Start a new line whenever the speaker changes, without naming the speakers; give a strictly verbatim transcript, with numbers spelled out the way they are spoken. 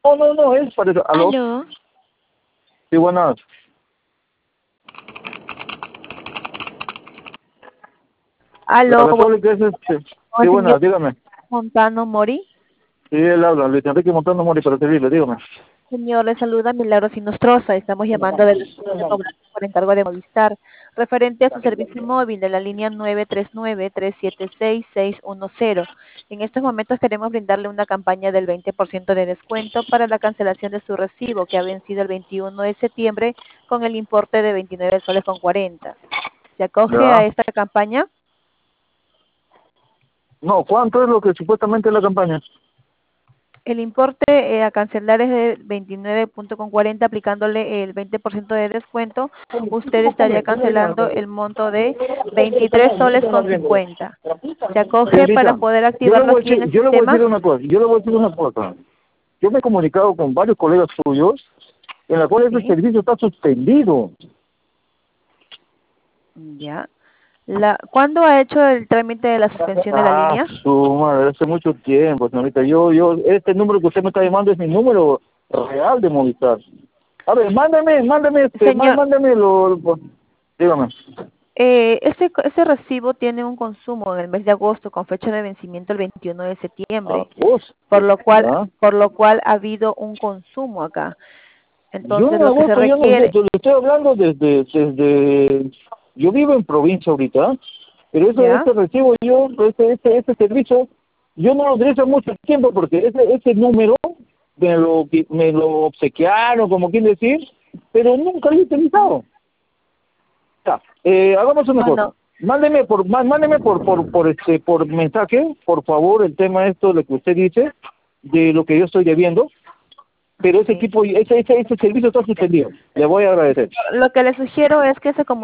No, no, no, es para eso. ¿Aló?
Aló,
Sí, buenas. La
aló, bu-
Católica es este.
con
Sí,
el señor
buenas, dígame.
Montano Mori.
Sí, él habla, Luis Enrique Montano Mori, para servirle, dígame.
Señor, le saluda Milagros Sinostroza. Estamos llamando del estudio de cobranza por encargo de Movistar, referente a su servicio móvil de la línea nueve tres nueve, tres siete seis, seis uno cero. En estos momentos queremos brindarle una campaña del veinte por ciento de descuento para la cancelación de su recibo, que ha vencido el veintiuno de septiembre con el importe de veintinueve soles con cuarenta. ¿Se acoge a
Ya.
esta campaña?
No, ¿cuánto es lo que supuestamente es la campaña?
El importe eh, a cancelar es de veintinueve punto con cuarenta, aplicándole el veinte por ciento de descuento. Usted estaría cancelando el monto de veintitrés soles con cincuenta. ¿Se acoge para
Señorita,
poder
yo le
activarlo
voy a
aquí en
decir,
el
yo le voy a decir
sistema?
una cosa, yo le voy a decir una cosa. Yo me he comunicado con varios colegas suyos en la cual ese
Sí,
servicio está suspendido.
ya. La, ¿Cuándo ha hecho el trámite de la suspensión de la
Ah,
línea?
su madre, hace mucho tiempo, señorita. Yo, yo, este número que usted me está llamando es mi número real de Movistar. A ver, mándame, mándame, este, má-
Señor,
mándame lo, lo- dígame.
Eh, ese, ese recibo tiene un consumo en el mes de agosto con fecha de vencimiento el veintiuno de septiembre, por
Agosto,
lo cual,
¿ya?
por lo cual ha habido un consumo acá.
Yo
Entonces,
en
lo que se
agosto, yo no, yo,
requiere,
yo le estoy hablando desde, desde, yo vivo en provincia ahorita, pero ese,
¿ya?
ese recibo yo, ese, ese, ese servicio, yo no lo utilizo hace mucho tiempo porque ese, ese número me lo, me lo obsequiaron, como quien decir, pero nunca lo he utilizado. Ya, eh, hagamos una cosa.
Bueno,
Mándeme por, má- mándeme por, por, por este, por mensaje, por favor, el tema esto de que usted dice, de lo que yo estoy debiendo, pero ese
sí.
tipo, ese, ese, ese servicio está suspendido. Le voy a agradecer.
Lo que le sugiero es que se comunique